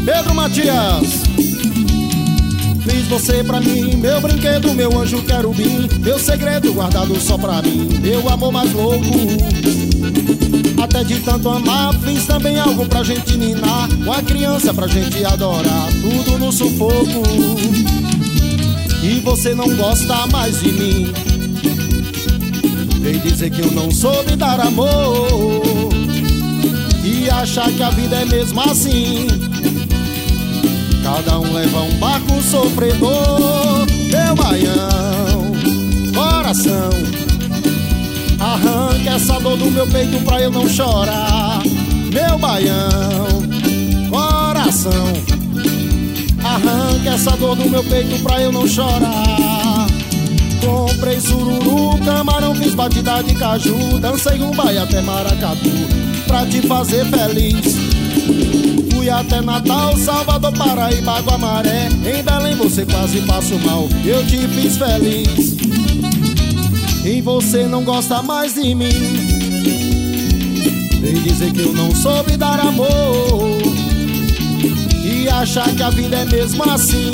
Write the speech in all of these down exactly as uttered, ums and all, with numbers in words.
Pedro Matias. Fiz você pra mim, meu brinquedo, meu anjo querubim, meu segredo guardado só pra mim, meu amor mais louco. Até de tanto amar, fiz também algo pra gente ninar, uma criança pra gente adorar, tudo no sufoco. E você não gosta mais de mim, vem dizer que eu não soube dar amor, e achar que a vida é mesmo assim. Cada um leva um barco sofredor. Meu baião, coração, arranca essa dor do meu peito pra eu não chorar. Meu baião, coração, arranca essa dor do meu peito pra eu não chorar. Comprei sururu, camarão, fiz batida de caju, dancei rumba e até maracatu pra te fazer feliz. Fui até Natal, Salvador, Paraíba, Guamaré, em Belém você quase passou mal, eu te fiz feliz. E você não gosta mais de mim, vem dizer que eu não soube dar amor, e achar que a vida é mesmo assim.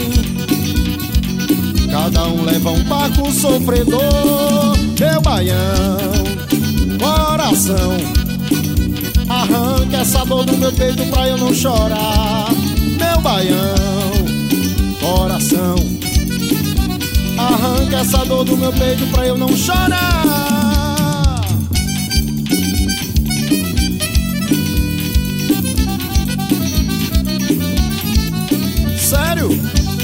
Cada um leva um barco sofredor. Meu baião, coração, arranca essa dor do meu peito pra eu não chorar. Meu baião, coração, arranca essa dor do meu peito pra eu não chorar. Sério?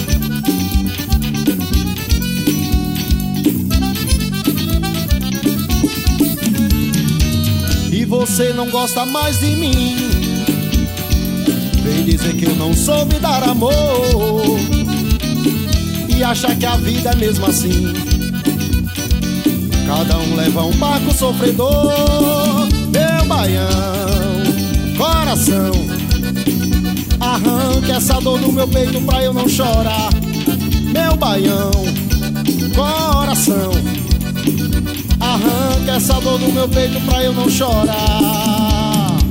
E você não gosta mais de mim, vem dizer que eu não soube dar amor, e achar que a vida é mesmo assim. Cada um leva um barco sofredor. Meu baião, coração, arranca essa dor do meu peito pra eu não chorar. Meu baião, coração, arranca essa dor do meu peito pra eu não chorar.